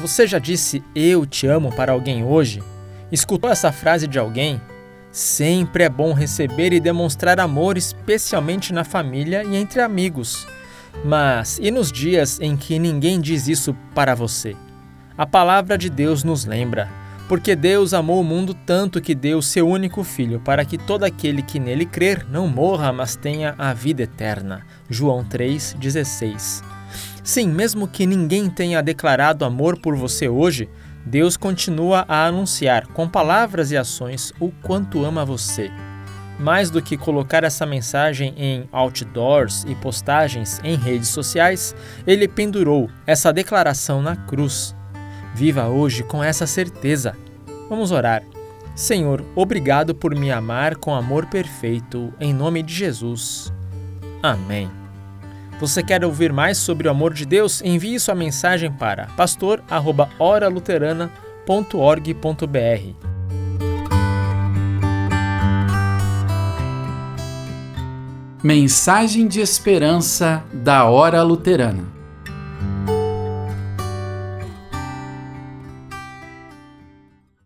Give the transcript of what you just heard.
Você já disse "eu te amo" para alguém hoje? Escutou essa frase de alguém? Sempre é bom receber e demonstrar amor, especialmente na família e entre amigos. Mas e nos dias em que ninguém diz isso para você? A palavra de Deus nos lembra: porque Deus amou o mundo tanto que deu seu único Filho, para que todo aquele que nele crer não morra, mas tenha a vida eterna. João 3,16. Sim, mesmo que ninguém tenha declarado amor por você hoje, Deus continua a anunciar, com palavras e ações, o quanto ama você. Mais do que colocar essa mensagem em outdoors e postagens em redes sociais, Ele pendurou essa declaração na cruz. Viva hoje com essa certeza. Vamos orar. Senhor, obrigado por me amar com amor perfeito, em nome de Jesus. Amém. Você quer ouvir mais sobre o amor de Deus? Envie sua mensagem para pastor@oraluterana.org.br. Mensagem de esperança da Hora Luterana.